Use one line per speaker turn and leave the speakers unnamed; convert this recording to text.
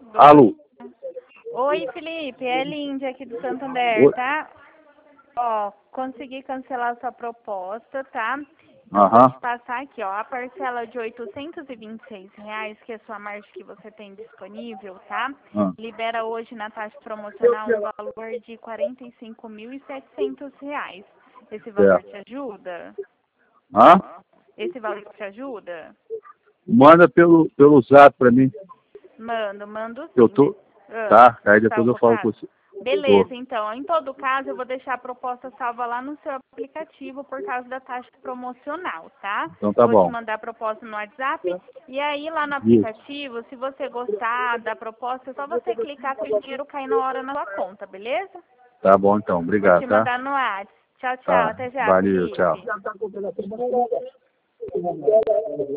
Alô?
Oi, Felipe, é Lindy aqui do Santander,
Oi.
tá? Ó, consegui cancelar sua proposta, tá? Então, vou
Aham.
te passar aqui, ó, a parcela de R$ 826, que é a sua margem que você tem disponível, tá?
Ah.
Libera hoje na taxa promocional um valor de R$ 45.700. Esse valor
Certo.
te ajuda?
Hã?
Esse valor te ajuda?
Manda pelo zap pra mim.
Mando
Eu
sim.
tô.
Ah,
Tá, aí
tá
depois eu falo com
ocupado?
você. Tô.
Beleza, então. Em todo caso, eu vou deixar a proposta salva lá no seu aplicativo por causa da taxa promocional, tá?
Então tá
Vou te
bom.
mandar a proposta no WhatsApp. E aí, lá no
Isso.
aplicativo, se você gostar da proposta, é só você clicar que o dinheiro cai na hora na sua conta, beleza?
Tá bom então.
Vou
Obrigado,
te
tá?
mandar no WhatsApp. Tchau, tchau.
Tá.
Até já,
Valeu, tchau.
Felipe.